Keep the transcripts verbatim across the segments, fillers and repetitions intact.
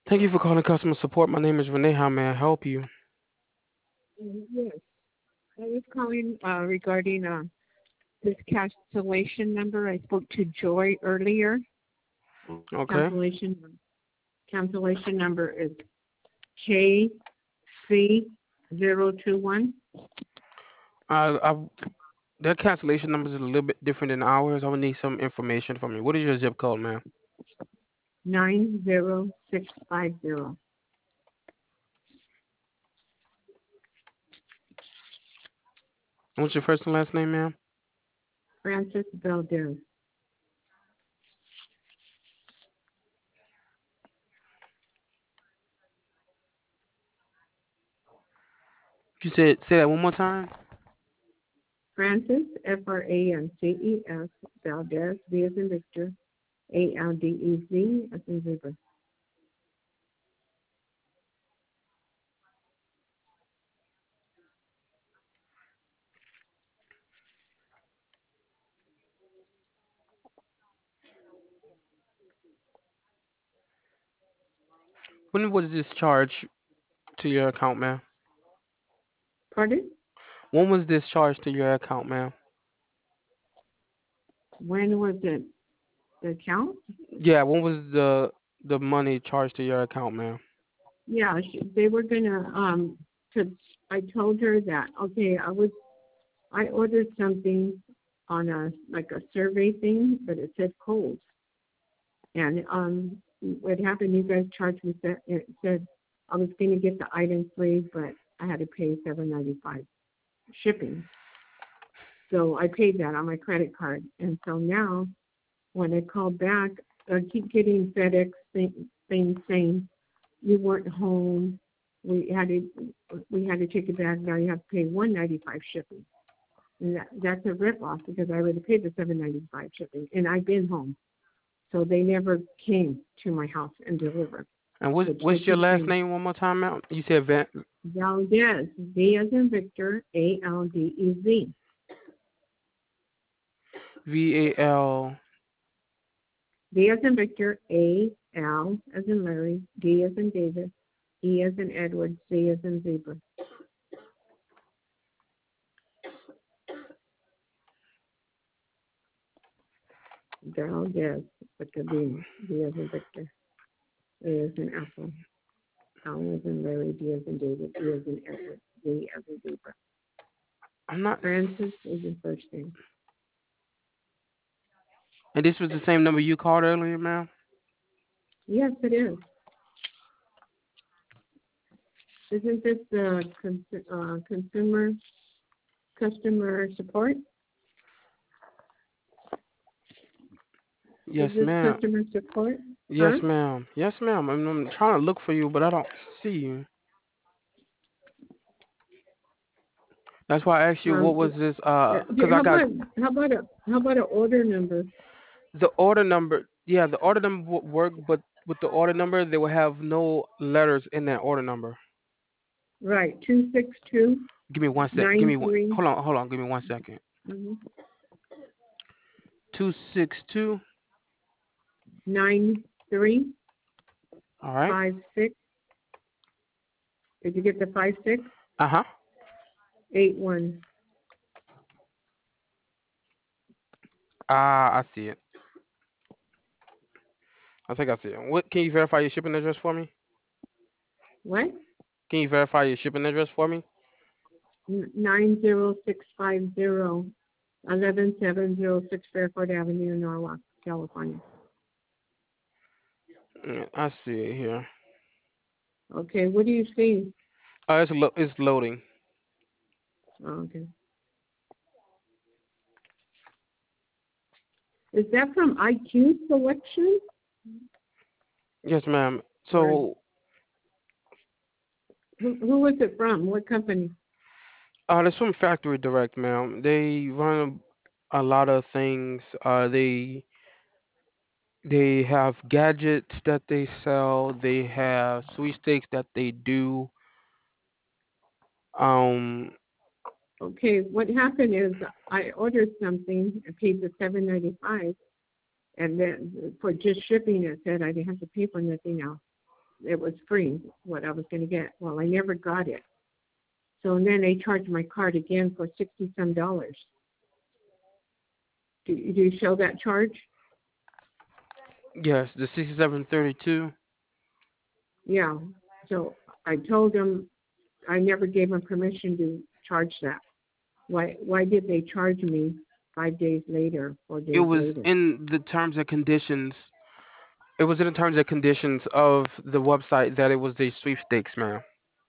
Thank you for calling customer support. My name is Renee. How may I help you? Mm, Yes, I was calling uh, regarding uh, this cancellation number. I spoke to Joy earlier. Okay. Cancellation cancellation number is K C zero two one Uh, I, their cancellation numbers is a little bit different than ours. I would need some information from you. What is your zip code, ma'am? nine zero six five zero. What's your first and last name, ma'am? Francis Valdez. You said say that one more time. Francis F R A N C E S Valdez V as in Victor A L D E Z as in zebra. When was this charge to your account, ma'am? Pardon? When was this charge to your account, ma'am? When was it? The count? Yeah, when was the the money charged to your account, ma'am? Yeah, she, they were gonna um. Cause I told her that okay, I was I ordered something on a like a survey thing, but it said cold. And um, what happened? You guys charged me. That it said I was gonna get the item free, but I had to pay seven ninety five shipping. So I paid that on my credit card, and so now when I call back, I keep getting FedEx thing, things saying you weren't home. We had to we had to take it back. Now you have to pay one ninety five shipping. And that, that's a ripoff because I already paid the seven ninety five shipping, and I've been home, so they never came to my house and delivered, And what which they what's your keep last saying. name one more time, ma'am? You said Van Valdez, V as in Victor, A L D E Z. V A L. V as in Victor, A L as in Larry, D as in David, E as in Edward, Z as in zebra. Valdez, with the V, V as in Victor, A as in Apple, L as in Larry, D as in David, E as in Edward, Z as in zebra. I'm not. Francis is the first name. And this was the same number you called earlier, ma'am. Yes, it is. Isn't this the cons- uh, consumer customer support? Is Yes, this ma'am. customer support? Huh? Yes, ma'am. Yes, ma'am. I'm, I'm trying to look for you, but I don't see you. That's why I asked you what Um, was this. Uh, yeah, cause I how got about how about a how about an order number? the order number. Yeah, the order number would work, but with the order number, they will have no letters in that order number. Right, two six two Give me one sec. Give nine me one. three. Hold on. Hold on. Give me one second. Mhm. Two six two. Nine three All right. five six. Did you get the five six Uh huh. eight one? Ah, I see it. I think I see it. What? Can you verify your shipping address for me? What? Can you verify your shipping address for me? Nine zero six five zero eleven seven zero six Fairport Avenue, Norwalk, California. Mm, I see it here. Okay, what do you see? Oh, it's lo- it's loading. Oh, okay. Is that from I Q Selection? Yes, ma'am. Or So, who, who was it from? What company? uh, it's from Factory Direct, ma'am. They run a lot of things. Uh, they they have gadgets that they sell. They have sweepstakes that they do. Um, Okay, what happened is I ordered something and paid the seven ninety five, and then for just shipping it said I didn't have to pay for nothing else. it was free, what I was going to get. Well, I never got it. So and then they charged my card again for sixty some dollars. Do, do you show that charge? Yes, the sixty-seven thirty-two. Yeah. So I told them I never gave them permission to charge that. Why why did they charge me five days later, four It days was later? in the terms and conditions. It was in the terms and conditions of the website that it was a sweepstakes, ma'am.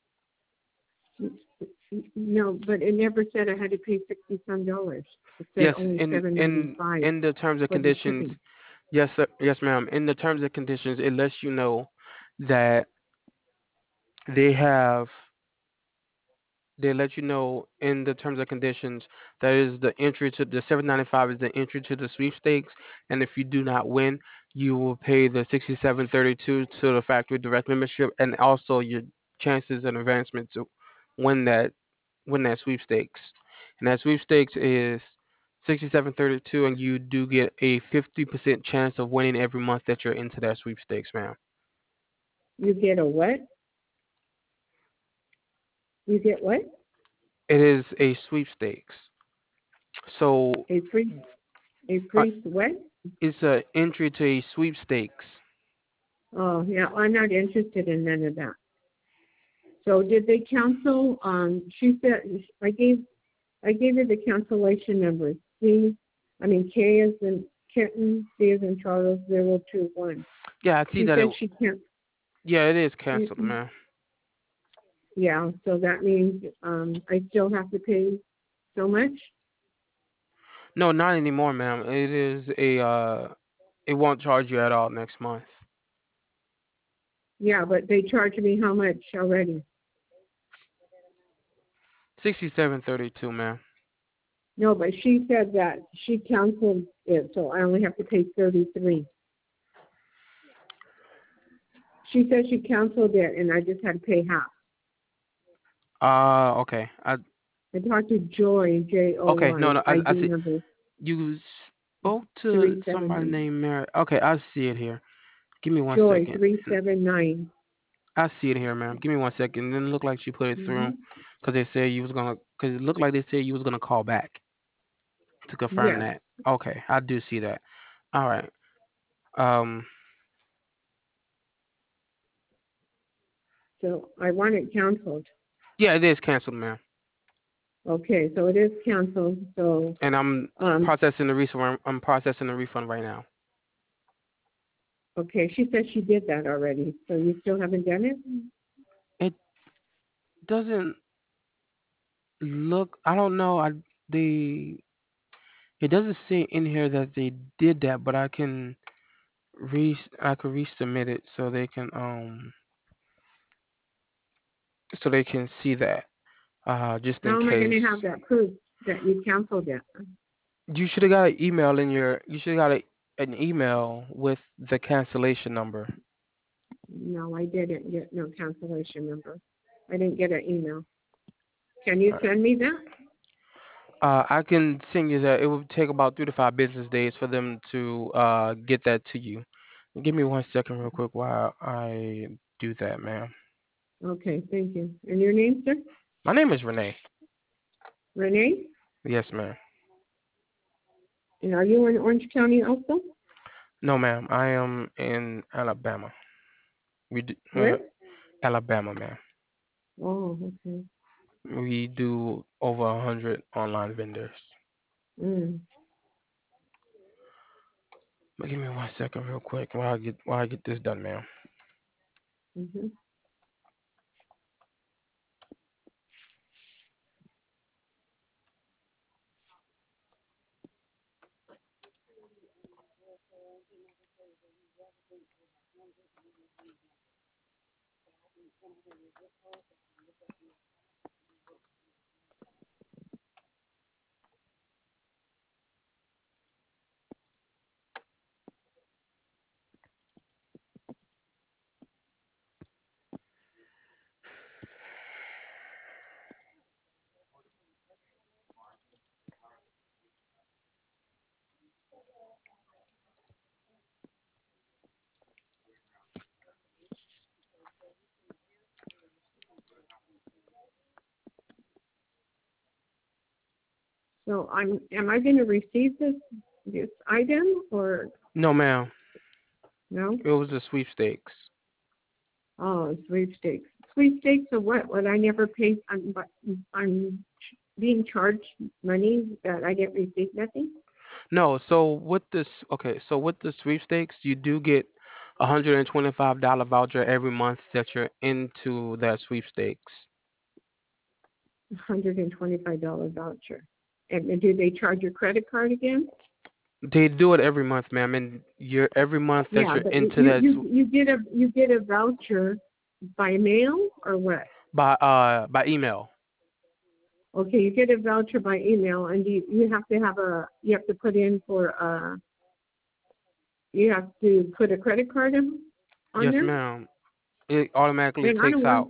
No, but it never said I had to pay sixty some dollars. It said Yes, only in seven ninety in five in the terms and for the conditions. shipping. Yes, sir, yes, ma'am. In the terms and conditions, it lets you know that they have they let you know in the terms and conditions that is the entry to the seven ninety-five is the entry to the sweepstakes, and if you do not win, you will pay the sixty-seven thirty-two to the factory direct membership, and also your chances and advancement to win that win that sweepstakes. And that sweepstakes is sixty-seven thirty-two, and you do get a fifty percent chance of winning every month that you're into that sweepstakes, ma'am. You get a what? You get what? It is a sweepstakes. So A free a uh, free what? it's a entry to a sweepstakes. Oh yeah, I'm not interested in none of that. So did they cancel? Um, she said I gave I gave her the cancellation number. C, I mean K is in kitten, C is in Charles zero two one. Yeah, I see She that it. said she can't. Yeah, it is canceled, Mm-mm. man. Yeah, so that means um, I still have to pay so much. No, not anymore, ma'am. It is a. Uh, it won't charge you at all next month. Yeah, but they charged me how much already? Sixty-seven thirty-two, ma'am. No, but she said that she canceled it, so I only have to pay thirty three. She said she canceled it, and I just had to pay half. Uh, okay. I I talked to Joy, J O okay. No, Y, no. I I D I see. number You spoke to three seven somebody nine. named Mary. Okay, I see it here. Give me one Joy second. three seven nine. I see it here, ma'am. Give me one second. Then it looked like she put it through, Mm-hmm. cause they said you was gonna. Cause it looked like they said you was gonna call back to confirm Yes. that. Okay, I do see that. All right. Um. So I want it canceled. Yeah, it is canceled, ma'am. Okay, so it is canceled. So And I'm um, processing the refund. I'm processing the refund right now. okay, she said she did that already. So you still haven't done it? It doesn't look. I don't know. I they. It doesn't say in here that they did that, but I can re. I could resubmit it so they can um. So they can see that. Uh, just in How am I going case. to have that proof that you canceled it? You should have got an email in your. You should have got a, an email with the cancellation number. No, I didn't get no cancellation number. I didn't get an email. Can you send me that? Uh, I can send you that. It will take about three to five business days for them to uh get that to you. Give me one second, real quick, while I do that, ma'am. Okay, thank you. And your name, sir? My name is Renee. Renee? Yes, ma'am. And are you in Orange County also? No, ma'am. I am in Alabama. We do, uh, Where? Alabama, ma'am. Oh, okay. We do over a hundred online vendors. Mm. But give me one second, real quick, while I get while I get this done, ma'am. Mm-hmm. So I'm, am I going to receive this, this item or No, ma'am. no? It was the sweepstakes. Oh, sweepstakes. Sweepstakes or what? What I never paid, I'm, but I'm being charged money that I didn't receive nothing? No, so with this, okay, so with the sweepstakes, you do get a hundred and twenty-five dollar voucher every month that you're into that sweepstakes. one hundred twenty-five dollars voucher. And do they charge your credit card again? They do it every month, ma'am, and you're every month that Yeah, you're but you, into you, that you sw- you get a, you get a voucher by mail or what? by uh by email. Okay, you get a voucher by email and you, you have to have a, you have to put in for, uh, you have to put a credit card in, on Yes, there? ma'am. It automatically Then I don't takes want, out.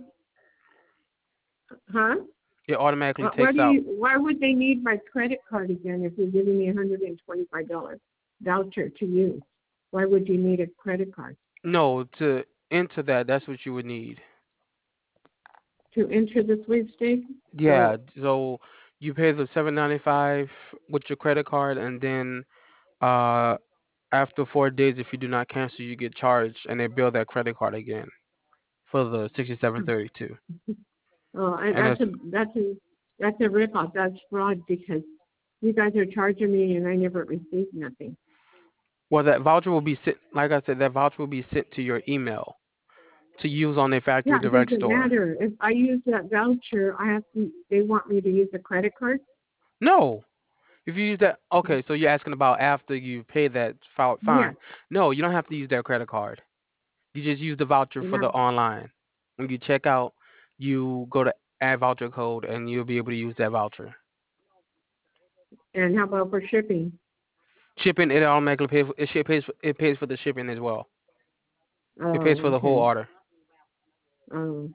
huh? It automatically Why why takes do out. you, why would they need my credit card again if you're giving me a hundred and twenty-five dollars voucher to use? Why would you need a credit card No, to enter that, that's what you would need. to enter the sweepstakes? Yeah, So, so you pay the seven ninety five with your credit card, and then uh after four days, if you do not cancel, you get charged, and they bill that credit card again for the sixty seven thirty two. oh, and And that's that's a, that's a, that's a ripoff. That's fraud because you guys are charging me and I never received nothing. well, that voucher will be sent. Like I said, that voucher will be sent to your email to use on a Yeah, factory it direct doesn't store. matter. If I use that voucher, I have to, they want me to use a credit card? No, if you use that, okay. So you're asking about after you pay that fi- Yes, fine. No, you don't have to use that credit card. You just use the voucher you for the have, online. When you check out, you go to add voucher code, and you'll be able to use that voucher. and how about for shipping? Shipping, it automatically pays. For, it ship pays. For, it pays for the shipping as well. It pays for Oh, the whole okay. order. Um,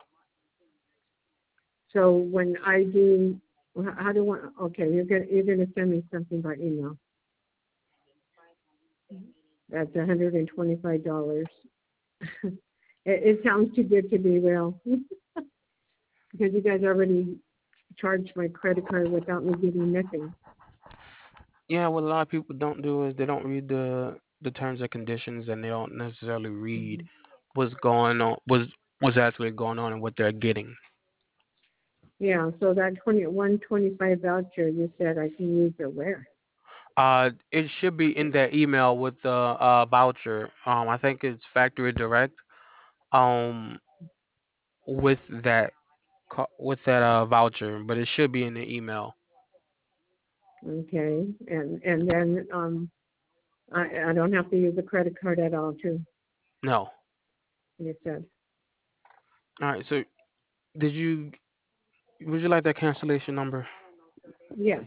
so when I do, wh- how do I, okay, you're gonna, you're gonna send me something by email. That's one hundred and twenty-five dollars. it, it sounds too good to be real. Because you guys already charged my credit card without me giving nothing. Yeah, what a lot of people don't do is they don't read the the terms and conditions, and they don't necessarily read Mhm. what's going on, what's what's actually going on, and what they're getting. Yeah, so that twenty one twenty five voucher you said I can use it where? Uh, it should be in that email with the uh voucher. Um, I think it's Factory Direct. Um, with that co- with that uh voucher, but it should be in the email. Okay, and and then um I I don't have to use a credit card at all too. No. You said All right. So did you? Would you like that cancellation number? yes.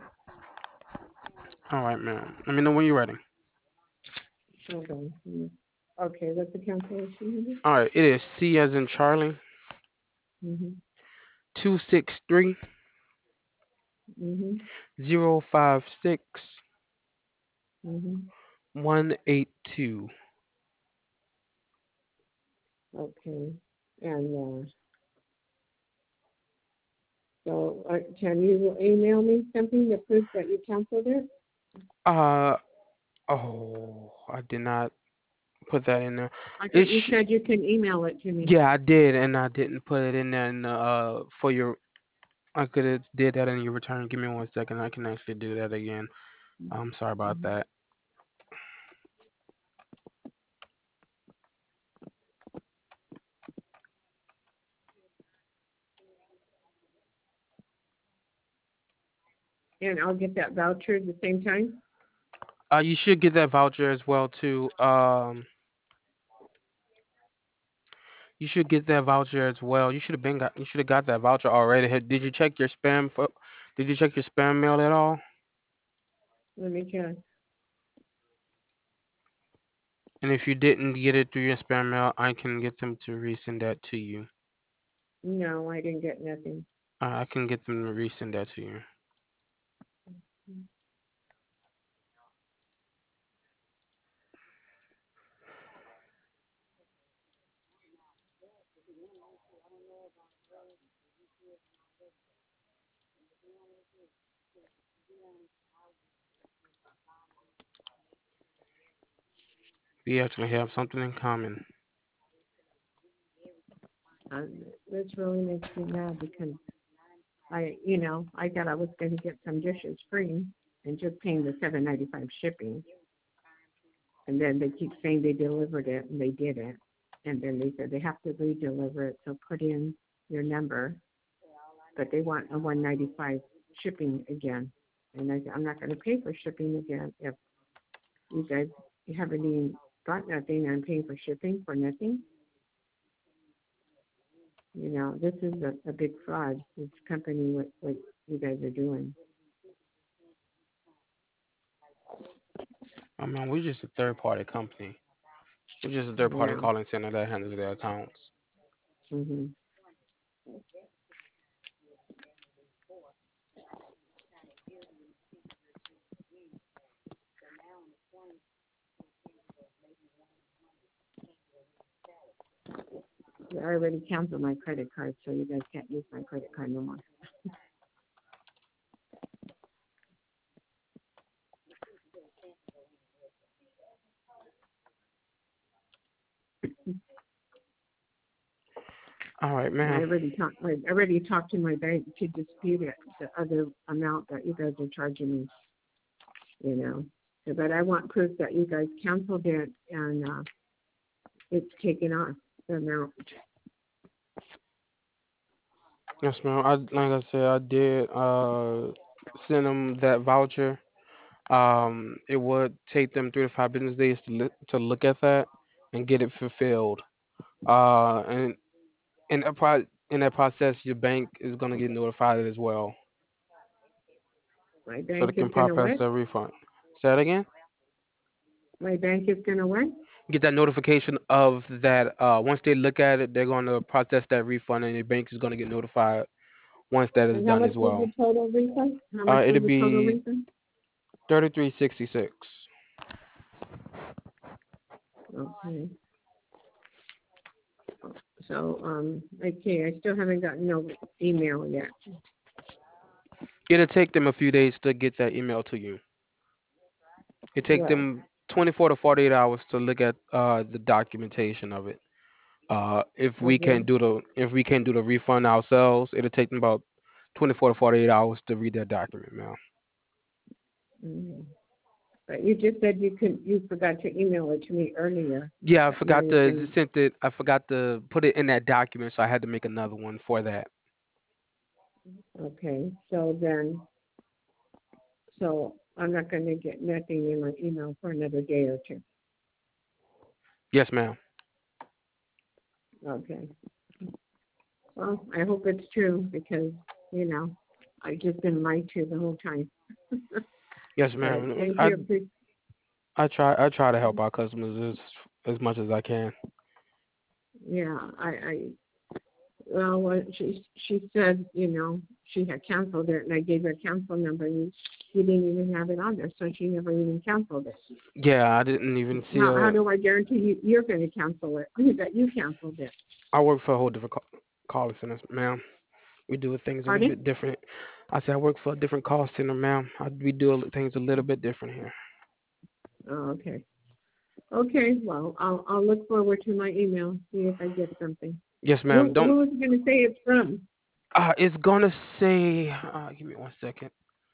All right, ma'am. Let me know when you're ready. Hold on. Mm. Okay, what's the cancellation All right. It is C as in Charlie. number? Mhm. Two six three Mhm. zero five six Mhm. one eight two. Okay, and uh, so uh, can you email me something that proves that you canceled it? Uh oh, I did not put that in there. I It thought you sh- said you can email it to me. yeah, I did, and I didn't put it in there in the, uh for your. I could have did that in your return. Give me one second. I can actually do that again. I'm sorry about Mhm. that. And I'll get that voucher at the same time. Uh, you should get that voucher as well too. Um, you should get that voucher as well. You should have been got. You should have got that voucher already. Had- Did you check your spam? Fo- Did you check your spam mail at all? Let me check. And if you didn't get it through your spam mail, I can get them to resend that to you. No, I didn't get nothing. Uh, I can get them to resend that to you. We actually have something in common. Uh, this really makes me mad because I, you know, I thought I was going to get some dishes free and just paying the seven ninety five shipping, and then they keep saying they delivered it and they didn't, and then they said they have to re-deliver it, so put in your number, but they want a one ninety five shipping again, and I, I'm not going to pay for shipping again if you guys haven't even got nothing. I'm paying for shipping for nothing. You know, this is a, a big fraud. This company, what what you guys are doing. I mean, we're just a third party company. We're just a third party Yeah. calling center that handles their accounts. Mhm. I already canceled my credit card, so you guys can't use my credit card no more. All right, And I man. already talked. I already talked to my bank to dispute it, the other amount that you guys are charging me. You know, so, but I want proof that you guys canceled it and uh, it's taken off the amount. Yes, ma'am. I like I said, I did uh send them that voucher. Um, it would take them three to five business days to look to look at that and get it fulfilled. Uh, and in that pro in that process, your bank is gonna get notified as well, My so they bank is can gonna process what? a refund. Say that again. My bank is gonna what? Get that notification of that. Uh, once they look at it, they're gonna process that refund, and your bank is gonna get notified once that is And how done much as was well. the total refund? How Uh, much was it'll the total be refund? thirty three sixty six. Okay. So, um, okay, I still haven't gotten no email yet. It'll take them a few days to get that email to you. It take What? them twenty four to forty eight hours to look at uh the documentation of it. Uh, if we Okay. can't do the if we can't do the refund ourselves, it'll take them about twenty four to forty eight hours to read that document, man. Mm. But you just said you could, you forgot to email it to me earlier, Yeah, I that you forgot were to gonna, sent it. I forgot to put it in that document, so I had to make another one for that. okay, so then, so I'm not gonna get nothing in my email for another day or two. Yes, ma'am. Okay. Well, I hope it's true because, you know, I've just been lied to the whole time. Yes, But ma'am. thank I you. appre- I try I try to help our customers as as much as I can. Yeah, I, I, well, what she, she said, you know, she had canceled it and I gave her a cancel number and she didn't even have it on there, so she never even canceled it. Yeah, I didn't even see How, how a. do I guarantee you, you're going to cancel it, that you canceled it? I work for a whole different call, call center, ma'am. We do things a little Pardon? bit different. I said I work for a different call center, ma'am. I, we do things a little bit different here. Oh, okay. Okay, well, I'll, I'll look forward to my email, see if I get something. Yes, ma'am. Who, Don't. who is going to say it's from? Uh, it's gonna say. Uh, give me one second.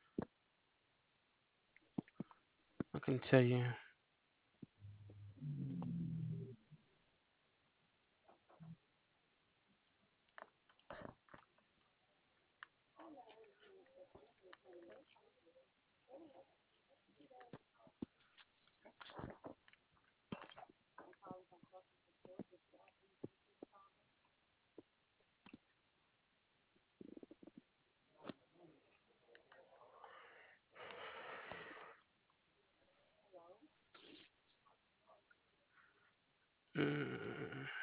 I can tell you. Mm,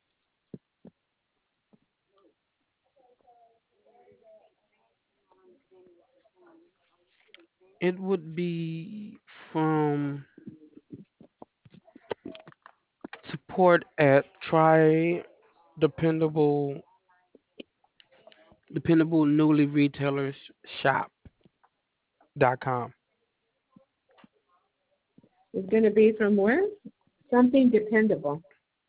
it would be from support at try dependable dependable newly retailers shop dot com. It's going to be from where? Something dependable.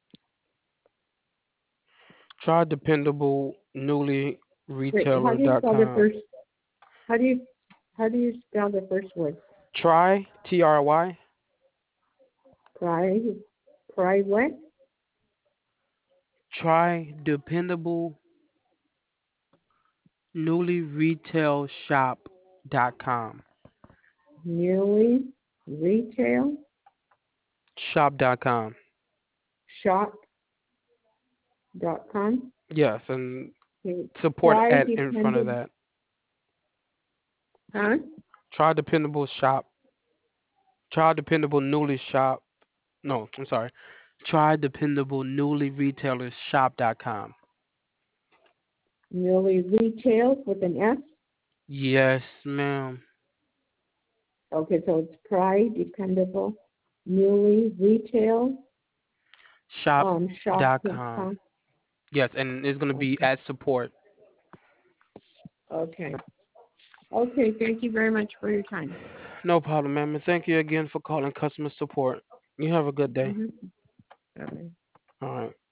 Try dependable newly Wait, how retailer do you dot spell the com. first? How do you how do you spell the first word? Try T R Y Pry, pry what? try dependable newly retail shop dot com. Nearly retail Shop dot com. shop dot com. Yes, and Okay. support Pry at in front of dependent, that. huh? Try dependable shop. Try dependable newly shop. No, I'm sorry. Try dependable newly retailers shop dot com. Nearly retail with an S. Yes, ma'am. Okay, so it's pry dependable, newly retail, Shop um, shop dot dot com. com. Yes, and it's gonna be Okay. at support. Okay. Okay. Thank you very much for your time. No problem, ma'am. And thank you again for calling customer support. You have a good day. Mm-hmm. Bye. All right.